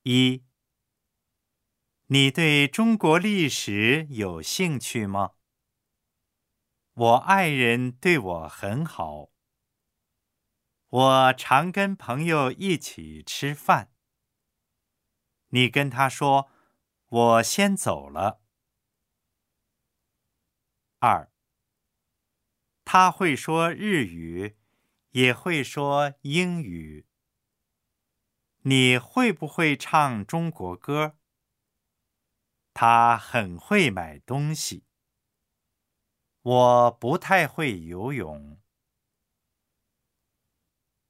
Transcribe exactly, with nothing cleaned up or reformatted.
一，你对中国历史有兴趣吗？我爱人对我很好，我常跟朋友一起吃饭。你跟他说，我先走了。二，他会说日语，也会说英语。你会不会唱中国歌？他很会买东西。我不太会游泳。